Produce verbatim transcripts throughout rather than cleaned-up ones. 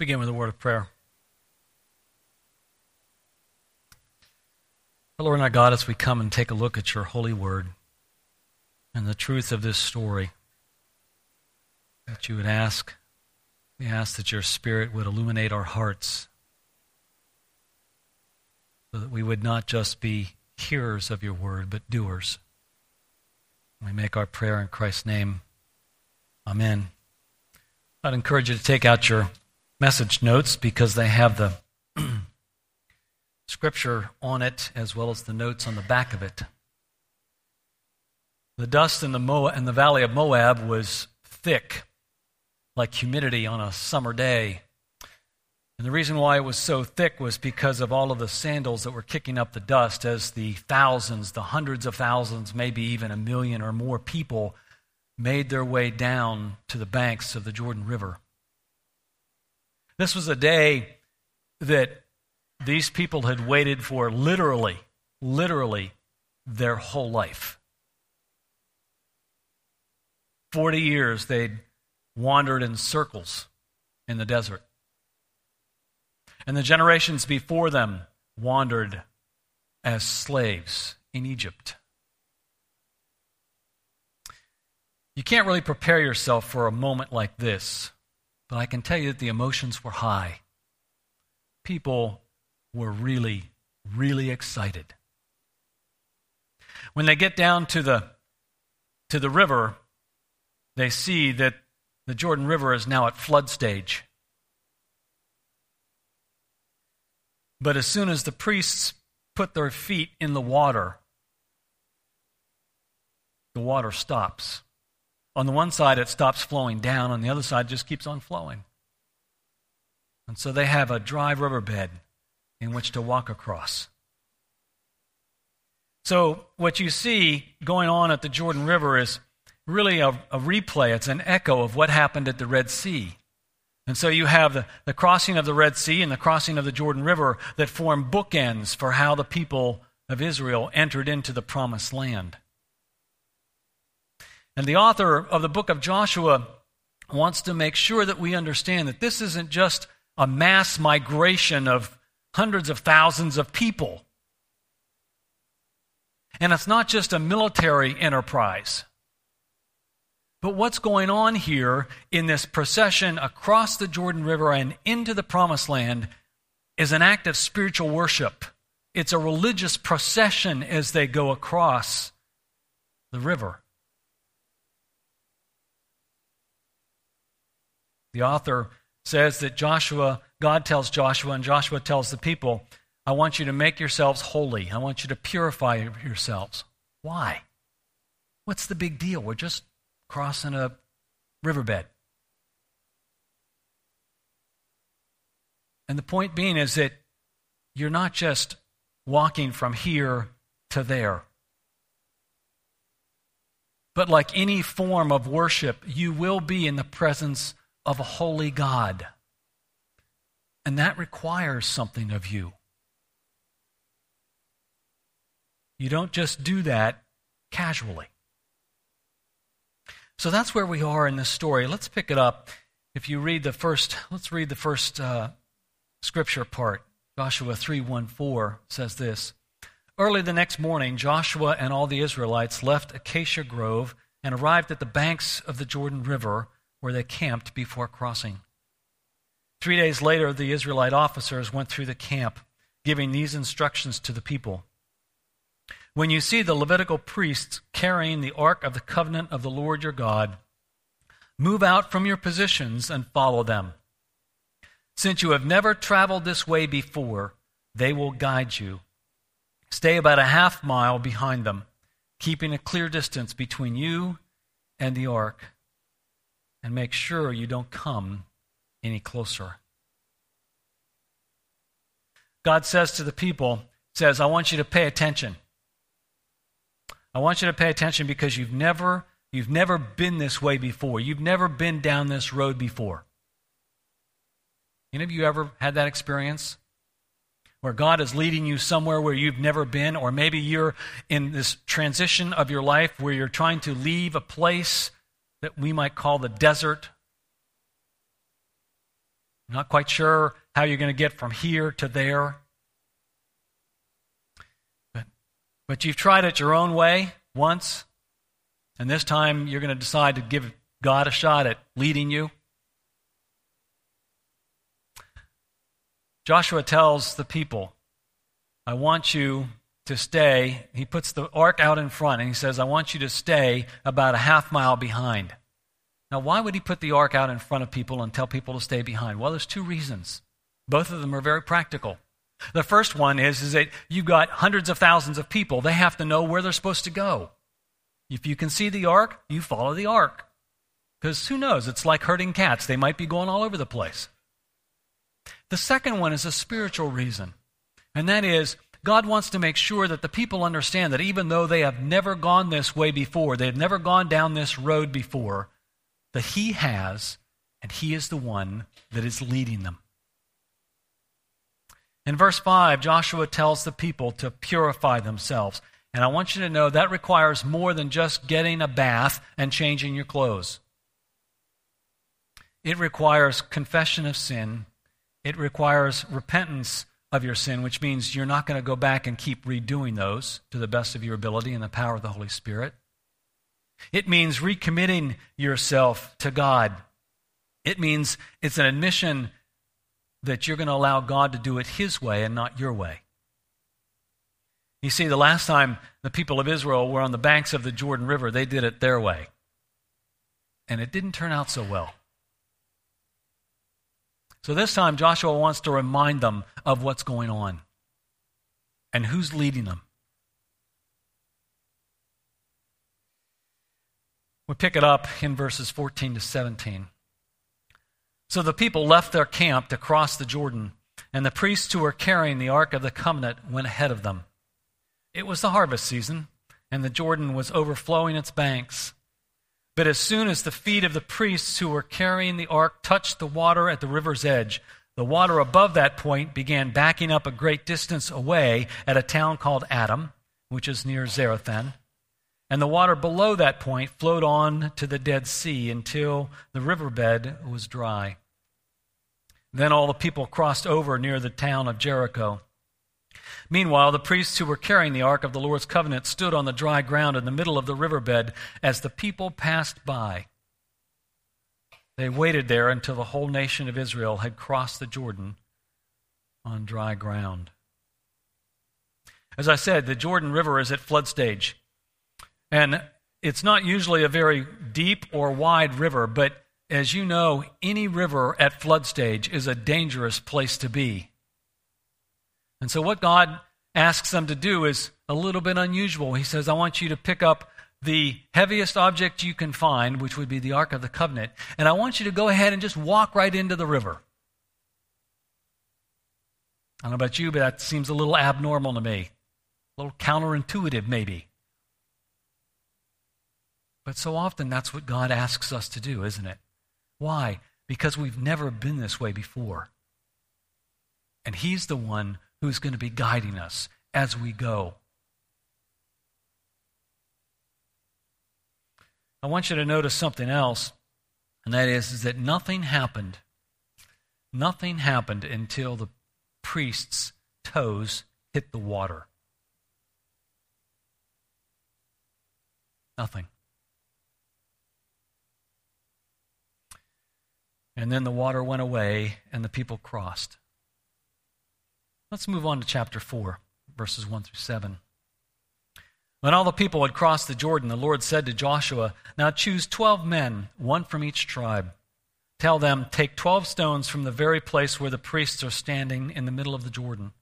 begin with a word of prayer. Lord and our God, as we come and take a look at your holy word and the truth of this story, that you would ask, we ask that your Spirit would illuminate our hearts so that we would not just be hearers of your word, but doers. We make our prayer in Christ's name. Amen. I'd encourage you to take out your message notes because they have the scripture on it as well as the notes on the back of it. The dust in the, Mo- in the valley of Moab was thick, like humidity on a summer day. And the reason why it was so thick was because of all of the sandals that were kicking up the dust as the thousands, the hundreds of thousands, maybe even a million or more people made their way down to the banks of the Jordan River. This was a day that these people had waited for literally, literally their whole life. Forty years they'd wandered in circles in the desert. And the generations before them wandered as slaves in Egypt. You can't really prepare yourself for a moment like this, but I can tell you that the emotions were high. People were really, really excited. When they get down to the, to the river, they see that the Jordan River is now at flood stage. But as soon as the priests put their feet in the water, the water stops. On the one side, it stops flowing down. On the other side, it just keeps on flowing. And so they have a dry riverbed in which to walk across. So what you see going on at the Jordan River is really a, a replay. It's an echo of what happened at the Red Sea. And so you have the, the crossing of the Red Sea and the crossing of the Jordan River that form bookends for how the people of Israel entered into the Promised Land. And the author of the book of Joshua wants to make sure that we understand that this isn't just a mass migration of hundreds of thousands of people. And it's not just a military enterprise. But what's going on here in this procession across the Jordan River and into the Promised Land is an act of spiritual worship. It's a religious procession as they go across the river. The author says that Joshua, God tells Joshua, and Joshua tells the people, I want you to make yourselves holy. I want you to purify yourselves. Why? What's the big deal? We're just crossing a riverbed. And the point being is that you're not just walking from here to there. But like any form of worship, you will be in the presence of a holy God. And that requires something of you. You don't just do that casually. So that's where we are in this story. Let's pick it up. If you read the first, let's read the first uh, scripture part. Joshua three one four says this. Early the next morning, Joshua and all the Israelites left Acacia Grove and arrived at the banks of the Jordan River, where they camped before crossing. Three days later, the Israelite officers went through the camp, giving these instructions to the people. When you see the Levitical priests carrying the ark of the covenant of the Lord your God, move out from your positions and follow them. Since you have never traveled this way before, they will guide you. Stay about a half mile behind them, keeping a clear distance between you and the ark, and make sure you don't come any closer. God says to the people, says, I want you to pay attention. I want you to pay attention because you've never, you've never been this way before. You've never been down this road before. Any of you ever had that experience? Where God is leading you somewhere where you've never been, or maybe you're in this transition of your life where you're trying to leave a place that we might call the desert. Not quite sure how you're going to get from here to there. But, but you've tried it your own way once, and this time you're going to decide to give God a shot at leading you. Joshua tells the people, I want you to stay. He puts the ark out in front, and he says, I want you to stay about a half mile behind. Now, why would he put the ark out in front of people and tell people to stay behind? Well, there's two reasons. Both of them are very practical. The first one is, is that you've got hundreds of thousands of people. They have to know where they're supposed to go. If you can see the ark, you follow the ark. Because who knows? It's like herding cats. They might be going all over the place. The second one is a spiritual reason. And that is, God wants to make sure that the people understand that even though they have never gone this way before, they have never gone down this road before, that He has, and He is the one that is leading them. In verse five, Joshua tells the people to purify themselves. And I want you to know that requires more than just getting a bath and changing your clothes. It requires confession of sin. It requires repentance of your sin, which means you're not going to go back and keep redoing those to the best of your ability and the power of the Holy Spirit. It means recommitting yourself to God. It means it's an admission that you're going to allow God to do it His way and not your way. You see, the last time the people of Israel were on the banks of the Jordan River, they did it their way. And it didn't turn out so well. So this time, Joshua wants to remind them of what's going on and who's leading them. We pick it up in verses fourteen to seventeen. So the people left their camp to cross the Jordan, and the priests who were carrying the Ark of the Covenant went ahead of them. It was the harvest season, and the Jordan was overflowing its banks. But as soon as the feet of the priests who were carrying the ark touched the water at the river's edge, the water above that point began backing up a great distance away at a town called Adam, which is near Zarethan. And the water below that point flowed on to the Dead Sea until the riverbed was dry. Then all the people crossed over near the town of Jericho. Meanwhile, the priests who were carrying the Ark of the Lord's Covenant stood on the dry ground in the middle of the riverbed as the people passed by. They waited there until the whole nation of Israel had crossed the Jordan on dry ground. As I said, the Jordan River is at flood stage. And it's not usually a very deep or wide river, but as you know, any river at flood stage is a dangerous place to be. And so what God asks them to do is a little bit unusual. He says, I want you to pick up the heaviest object you can find, which would be the Ark of the Covenant, and I want you to go ahead and just walk right into the river. I don't know about you, but that seems a little abnormal to me. A little counterintuitive, maybe. But so often that's what God asks us to do, isn't it? Why? Because we've never been this way before. And He's the one who's going to be guiding us as we go. I want you to notice something else, and that is, is that nothing happened. Nothing happened until the priest's toes hit the water. Nothing. And then the water went away, and the people crossed. Let's move on to chapter four, verses one through seven. When all the people had crossed the Jordan, the Lord said to Joshua, now choose twelve men, one from each tribe. Tell them, take twelve stones from the very place where the priests are standing in the middle of the Jordan.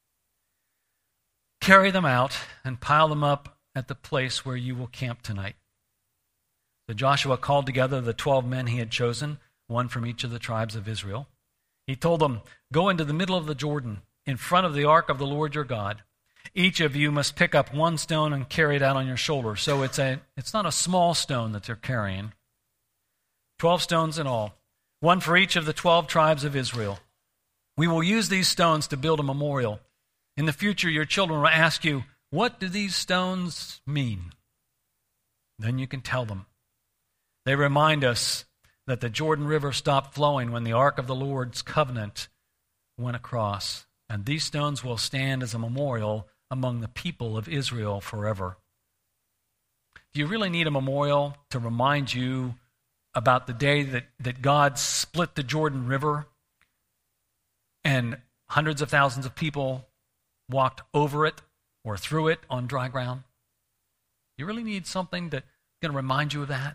Carry them out and pile them up at the place where you will camp tonight. So Joshua called together the twelve men he had chosen, one from each of the tribes of Israel. He told them, go into the middle of the Jordan, in front of the ark of the Lord your God. Each of you must pick up one stone and carry it out on your shoulder. So it's a it's not a small stone that they're carrying. Twelve stones in all, one for each of the twelve tribes of Israel. We will use these stones to build a memorial. In the future, your children will ask you, what do these stones mean? Then you can tell them. They remind us that the Jordan River stopped flowing when the Ark of the Lord's covenant went across. And these stones will stand as a memorial among the people of Israel forever. Do you really need a memorial to remind you about the day that, that God split the Jordan River and hundreds of thousands of people walked over it or through it on dry ground? You really need something that's going to remind you of that?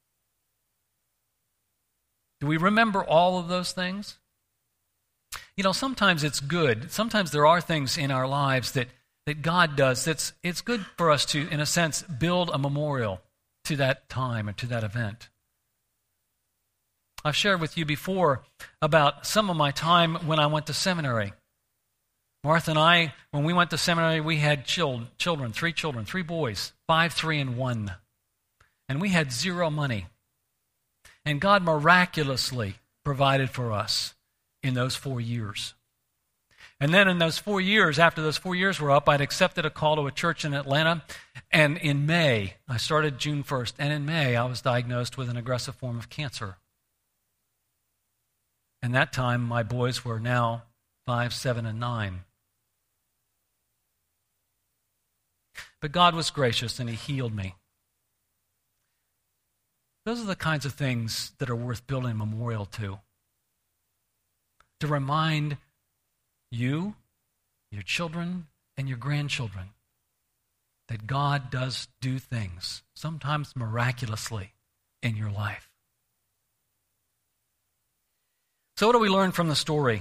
Do we remember all of those things? You know, sometimes it's good. Sometimes there are things in our lives that, that God does that's it's good for us to, in a sense, build a memorial to that time and to that event. I've shared with you before about some of my time when I went to seminary. Martha and I, when we went to seminary, we had children, children, three children, three boys, five, three, and one. And we had zero money. And God miraculously provided for us in those four years. And then in those four years, after those four years were up, I'd accepted a call to a church in Atlanta. And in May, I started June first, and in May, I was diagnosed with an aggressive form of cancer. And that time, my boys were now five, seven, and nine. But God was gracious, and He healed me. Those are the kinds of things that are worth building a memorial to. To remind you, your children, and your grandchildren that God does do things, sometimes miraculously, in your life. So what do we learn from the story?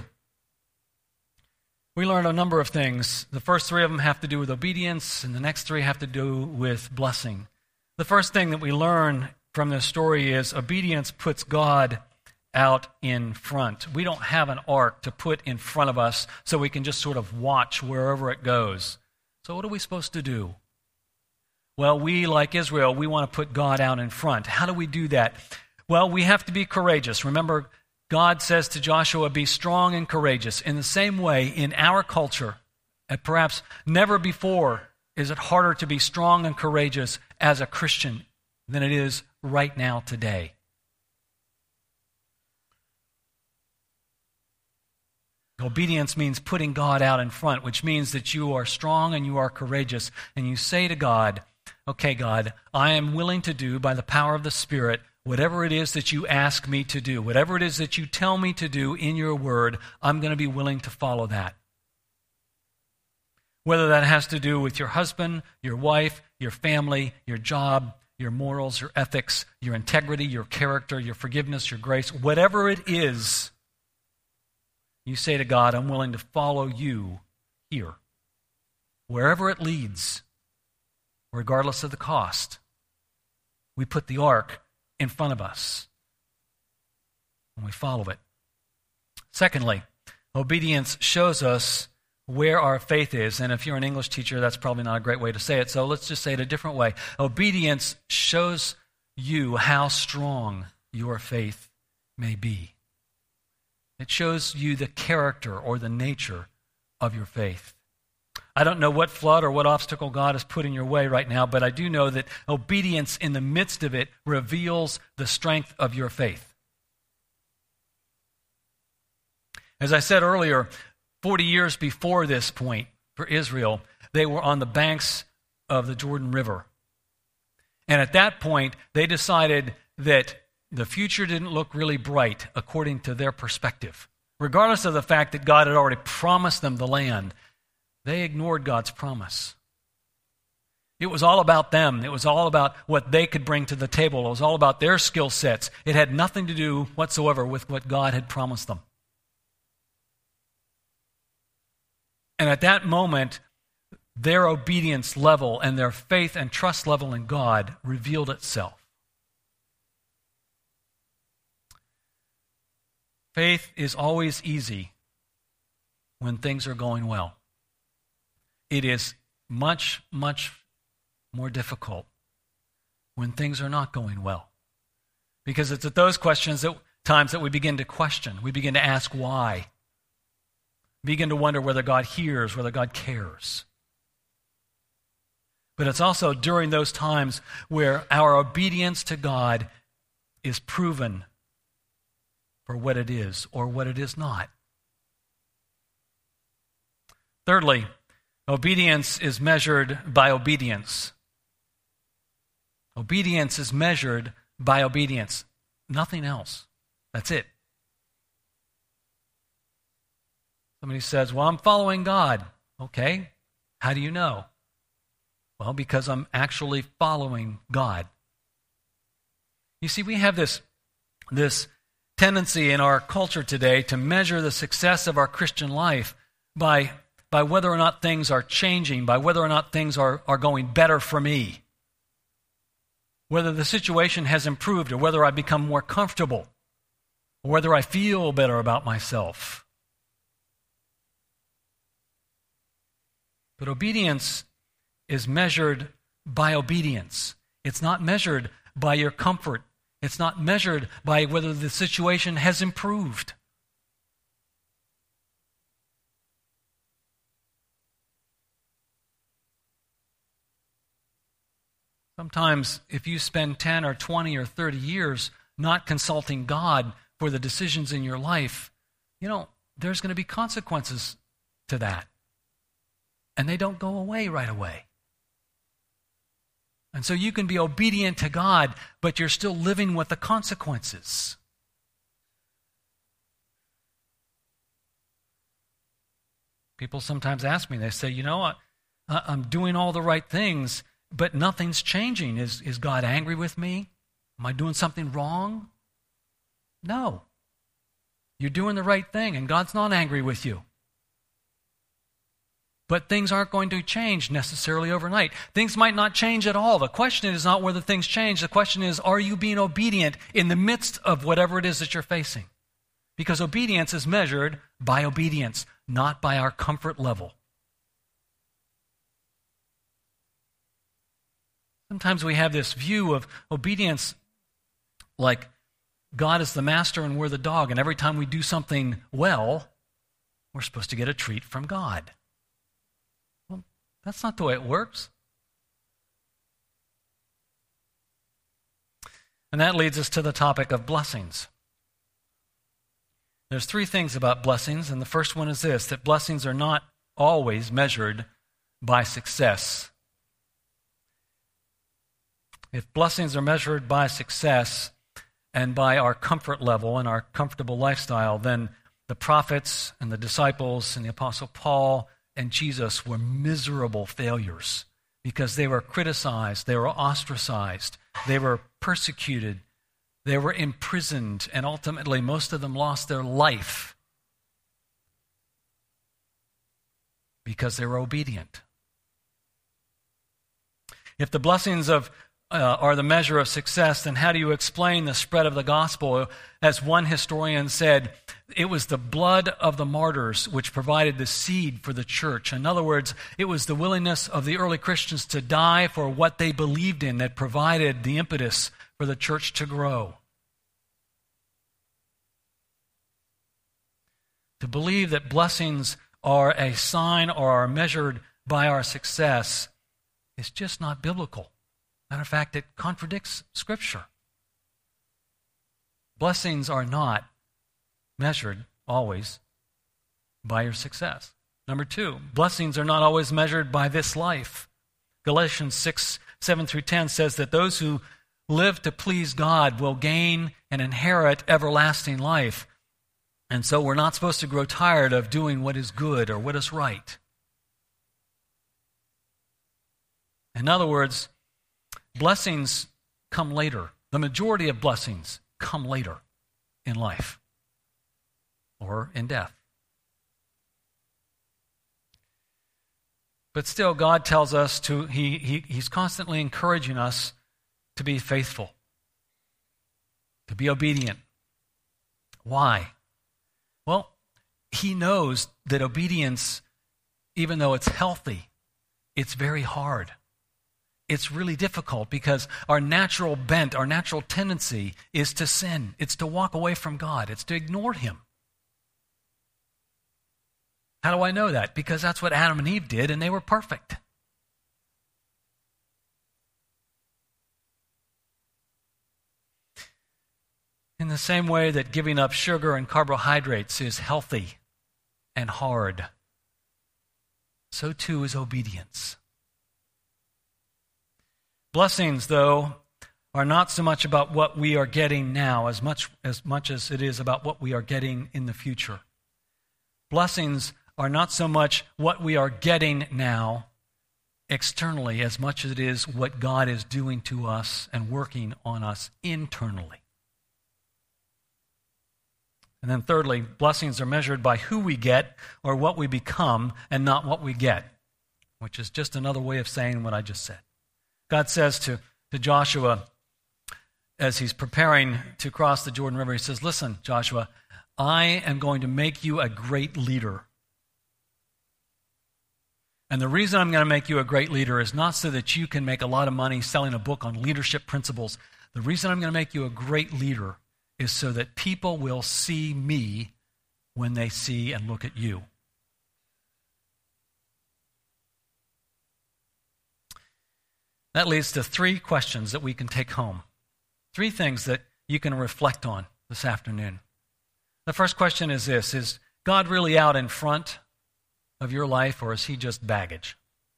We learned a number of things. The first three of them have to do with obedience, and the next three have to do with blessing. The first thing that we learn from this story is obedience puts God out in front. We don't have an ark to put in front of us so we can just sort of watch wherever it goes. So what are we supposed to do? Well, we, like Israel, we want to put God out in front. How do we do that? Well, we have to be courageous. Remember, God says to Joshua, be strong and courageous. In the same way, in our culture, and perhaps never before is it harder to be strong and courageous as a Christian than it is right now today. Obedience means putting God out in front, which means that you are strong and you are courageous. And you say to God, okay, God, I am willing to do by the power of the Spirit whatever it is that you ask me to do. Whatever it is that you tell me to do in your word, I'm going to be willing to follow that. Whether that has to do with your husband, your wife, your family, your job, your morals, your ethics, your integrity, your character, your forgiveness, your grace, whatever it is, you say to God, I'm willing to follow you here. Wherever it leads, regardless of the cost, we put the ark in front of us and we follow it. Secondly, obedience shows us where our faith is. And if you're an English teacher, that's probably not a great way to say it. So let's just say it a different way. Obedience shows you how strong your faith may be. It shows you the character or the nature of your faith. I don't know what flood or what obstacle God has put in your way right now, but I do know that obedience in the midst of it reveals the strength of your faith. As I said earlier, forty years before this point for Israel, they were on the banks of the Jordan River. And at that point, they decided that the future didn't look really bright according to their perspective. Regardless of the fact that God had already promised them the land, they ignored God's promise. It was all about them. It was all about what they could bring to the table. It was all about their skill sets. It had nothing to do whatsoever with what God had promised them. And at that moment, their obedience level and their faith and trust level in God revealed itself. Faith is always easy when things are going well. It is much, much more difficult when things are not going well. Because it's at those questions that times that we begin to question. We begin to ask why. We begin to wonder whether God hears, whether God cares. But it's also during those times where our obedience to God is proven for what it is or what it is not. Thirdly, obedience is measured by obedience. Obedience is measured by obedience. Nothing else. That's it. Somebody says, well, I'm following God. Okay. How do you know? Well, because I'm actually following God. You see, we have this, this tendency in our culture today to measure the success of our Christian life by, by whether or not things are changing, by whether or not things are, are going better for me, whether the situation has improved or whether I've become more comfortable, or whether I feel better about myself. But obedience is measured by obedience. It's not measured by your comfort. It's not measured by whether the situation has improved. Sometimes if you spend ten or twenty or thirty years not consulting God for the decisions in your life, you know, there's going to be consequences to that. And they don't go away right away. And so you can be obedient to God, but you're still living with the consequences. People sometimes ask me, they say, you know, I, I'm doing all the right things, but nothing's changing. Is, is God angry with me? Am I doing something wrong? No. You're doing the right thing, and God's not angry with you. But things aren't going to change necessarily overnight. Things might not change at all. The question is not whether things change. The question is, are you being obedient in the midst of whatever it is that you're facing? Because obedience is measured by obedience, not by our comfort level. Sometimes we have this view of obedience like God is the master and we're the dog, and every time we do something well, we're supposed to get a treat from God. Well, that's not the way it works. And that leads us to the topic of blessings. There's three things about blessings, and the first one is this, that blessings are not always measured by success. If blessings are measured by success and by our comfort level and our comfortable lifestyle, then the prophets and the disciples and the Apostle Paul and Jesus were miserable failures because they were criticized, they were ostracized, they were persecuted, they were imprisoned, and ultimately most of them lost their life because they were obedient. If the blessings of Uh, are the measure of success, then how do you explain the spread of the gospel? As one historian said, it was the blood of the martyrs which provided the seed for the church. In other words, it was the willingness of the early Christians to die for what they believed in that provided the impetus for the church to grow. To believe that blessings are a sign or are measured by our success is just not biblical. Matter of fact, it contradicts Scripture. Blessings are not measured always by your success. Number two, blessings are not always measured by this life. Galatians six, seven through ten says that those who live to please God will gain and inherit everlasting life. And so we're not supposed to grow tired of doing what is good or what is right. In other words, blessings come later. The majority of blessings come later in life or in death. But still, God tells us to, he, he, He's constantly encouraging us to be faithful, to be obedient. Why? Well, He knows that obedience, even though it's healthy, it's very hard. It's really difficult because our natural bent, our natural tendency is to sin. It's to walk away from God. It's to ignore Him. How do I know that? Because that's what Adam and Eve did, and they were perfect. In the same way that giving up sugar and carbohydrates is healthy and hard, so too is obedience. Blessings, though, are not so much about what we are getting now as much as much as it is about what we are getting in the future. Blessings are not so much what we are getting now externally as much as it is what God is doing to us and working on us internally. And then thirdly, blessings are measured by who we get or what we become and not what we get, which is just another way of saying what I just said. God says to, to Joshua as he's preparing to cross the Jordan River, he says, listen, Joshua, I am going to make you a great leader. And the reason I'm going to make you a great leader is not so that you can make a lot of money selling a book on leadership principles. The reason I'm going to make you a great leader is so that people will see me when they see and look at you. That leads to three questions that we can take home. Three things that you can reflect on this afternoon. The first question is this: is God really out in front of your life, or is he just baggage?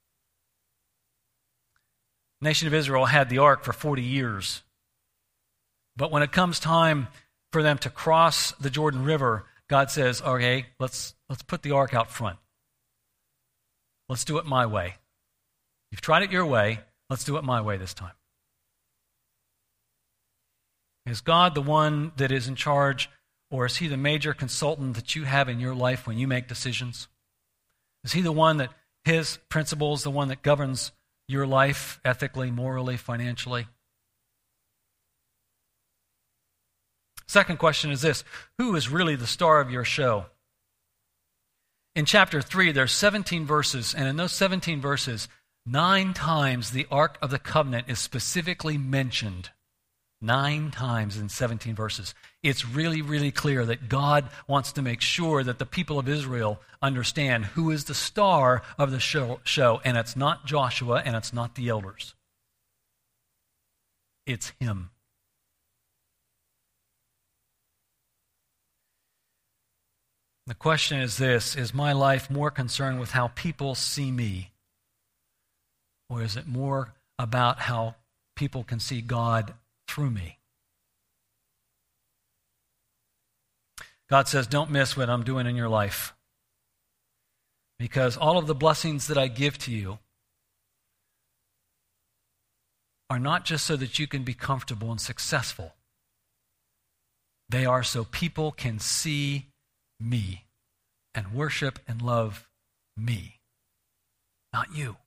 The nation of Israel had the ark for forty years. But when it comes time for them to cross the Jordan River, God says, okay, let's, let's put the ark out front. Let's do it my way. You've tried it your way. Let's do it my way this time. Is God the one that is in charge, or is he the major consultant that you have in your life when you make decisions? Is he the one that his principles, the one that governs your life ethically, morally, financially? Second question is this: who is really the star of your show? In chapter three, there's seventeen verses, and in those seventeen verses, nine times the Ark of the Covenant is specifically mentioned. Nine times in seventeen verses. It's really, really clear that God wants to make sure that the people of Israel understand who is the star of the show, show, and it's not Joshua and it's not the elders. It's him. The question is this: is my life more concerned with how people see me, or is it more about how people can see God through me? God says, don't miss what I'm doing in your life, because all of the blessings that I give to you are not just so that you can be comfortable and successful. They are so people can see me and worship and love me, not you.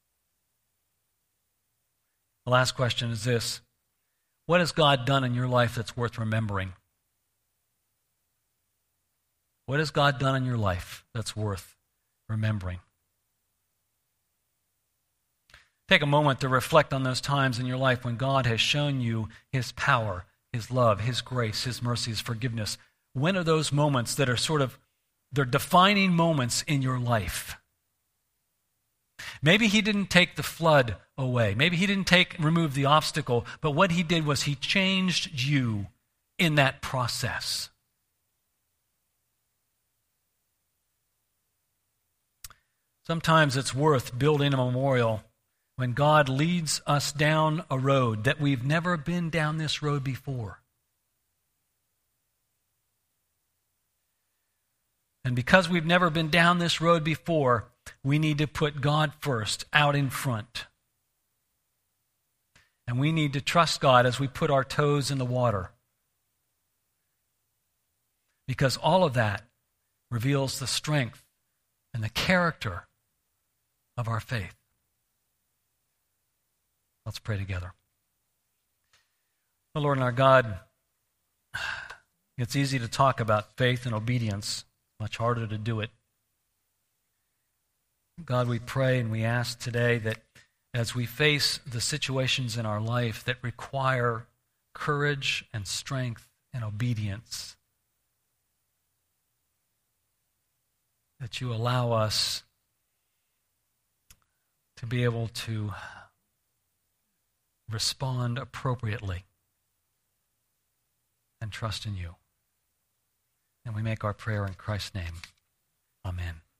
The last question is this: what has God done in your life that's worth remembering? What has God done in your life that's worth remembering? Take a moment to reflect on those times in your life when God has shown you his power, his love, his grace, his mercy, his forgiveness. When are those moments that are sort of, they're defining moments in your life? Maybe he didn't take the flood away. Maybe he didn't take remove the obstacle, but what he did was he changed you in that process. Sometimes it's worth building a memorial when God leads us down a road that we've never been down this road before. And because we've never been down this road before, we need to put God first, out in front. And we need to trust God as we put our toes in the water. Because all of that reveals the strength and the character of our faith. Let's pray together. Oh, Lord and our God, it's easy to talk about faith and obedience, much harder to do it. God, we pray and we ask today that as we face the situations in our life that require courage and strength and obedience, that you allow us to be able to respond appropriately. and trust in you. And we make our prayer in Christ's name.